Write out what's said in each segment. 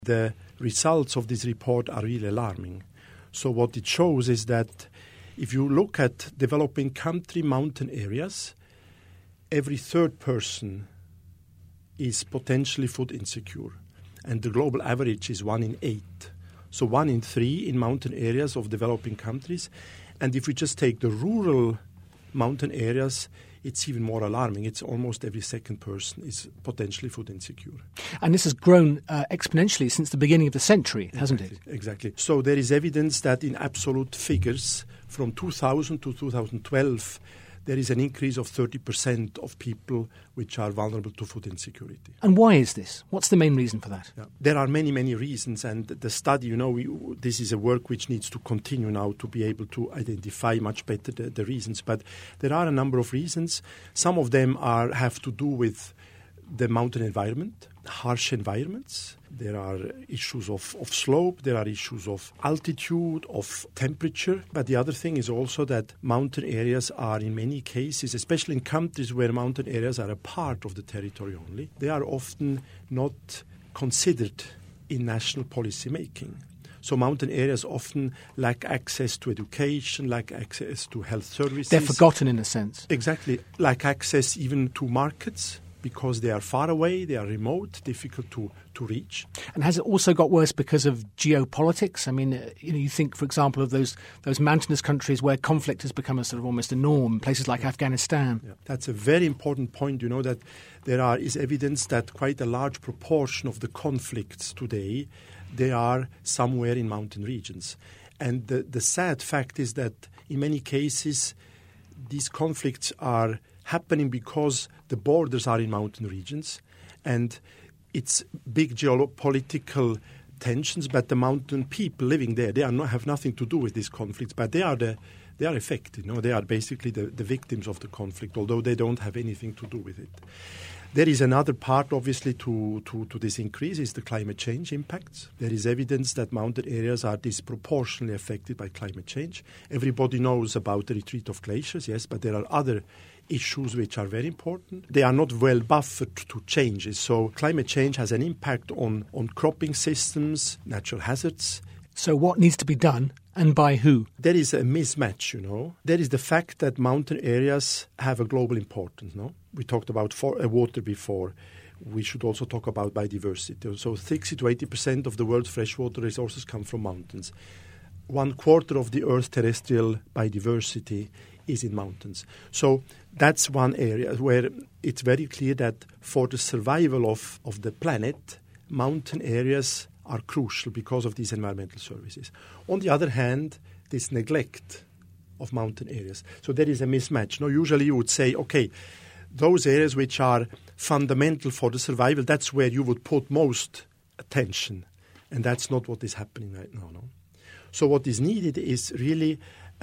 The results of this report are really alarming. So what it shows is that if you look at developing country mountain areas, every third person is potentially food insecure. And the global average is 1 in 8. So 1 in 3 in mountain areas of developing countries. And if we just take the rural mountain areas, it's even more alarming. It's almost every second person is potentially food insecure. And this has grown exponentially since the beginning of the century, hasn't it? Exactly. So there is evidence that in absolute figures, from 2000 to 2012, there is an increase of 30% of people which are vulnerable to food insecurity. And why is this? What's the main reason for that? Yeah. There are many, many reasons, and the study, this is a work which needs to continue now to be able to identify much better the reasons. But there are a number of reasons. Some of them have to do with the mountain environment, harsh environments. There are issues of slope, there are issues of altitude, of temperature. But the other thing is also that mountain areas are in many cases, especially in countries where mountain areas are a part of the territory only, they are often not considered in national policy making. So mountain areas often lack access to education, lack access to health services. They're forgotten in a sense. Exactly. Lack access even to markets, because they are far away, they are remote, difficult to reach. And has it also got worse because of geopolitics? I mean, you think, for example, of those mountainous countries where conflict has become a sort of almost a norm, places like Afghanistan. Yeah. That's a very important point, that there is evidence that quite a large proportion of the conflicts today, they are somewhere in mountain regions. And the sad fact is that in many cases, these conflicts are happening because the borders are in mountain regions, and it's big geopolitical tensions. But the mountain people living there, they have nothing to do with these conflicts, but they are affected. They are basically the victims of the conflict, although they don't have anything to do with it. There is another part, obviously, to this increase is the climate change impacts. There is evidence that mountain areas are disproportionately affected by climate change. Everybody knows about the retreat of glaciers, yes, but there are other issues which are very important. They are not well buffered to changes. So climate change has an impact on cropping systems, natural hazards. So what needs to be done, and by who? There is a mismatch, There is the fact that mountain areas have a global importance, We talked about water before. We should also talk about biodiversity. So 60 to 80% of the world's freshwater resources come from mountains. 1/4 of the Earth's terrestrial biodiversity is in mountains. So that's one area where it's very clear that for the survival of the planet, mountain areas are crucial because of these environmental services. On the other hand, this neglect of mountain areas. So there is a mismatch. Usually you would say, okay, those areas which are fundamental for the survival, that's where you would put most attention. And that's not what is happening right now. So what is needed is really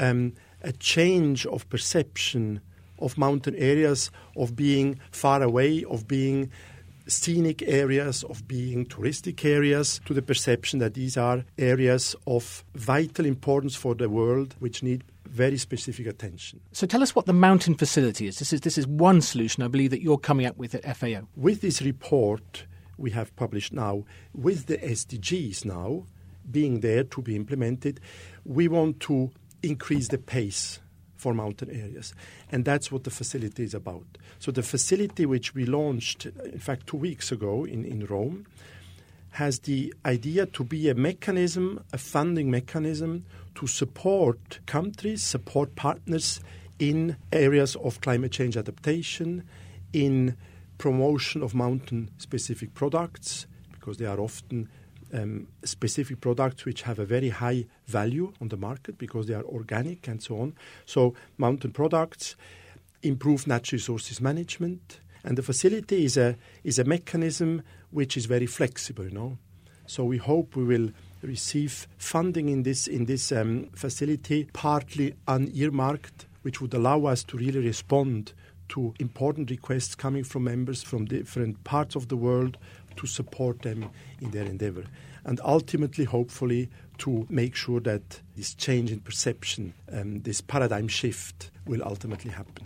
a change of perception of mountain areas, of being far away, of being scenic areas, of being touristic areas, to the perception that these are areas of vital importance for the world which need very specific attention. So tell us what the mountain facility is. This is one solution, I believe, that you're coming up with at FAO. With this report we have published now, with the SDGs now being there to be implemented, we want to increase the pace for mountain areas. And that's what the facility is about. So the facility which we launched, in fact, 2 weeks ago in Rome, has the idea to be a mechanism, a funding mechanism to support countries, support partners in areas of climate change adaptation, in promotion of mountain-specific products, because they are often specific products which have a very high value on the market because they are organic and so on. So mountain products, improve natural resources management, and the facility is a mechanism which is very flexible. So we hope we will receive funding in this facility, partly unearmarked, which would allow us to really respond to important requests coming from members from different parts of the world to support them in their endeavor. And ultimately, hopefully, to make sure that this change in perception, this paradigm shift will ultimately happen.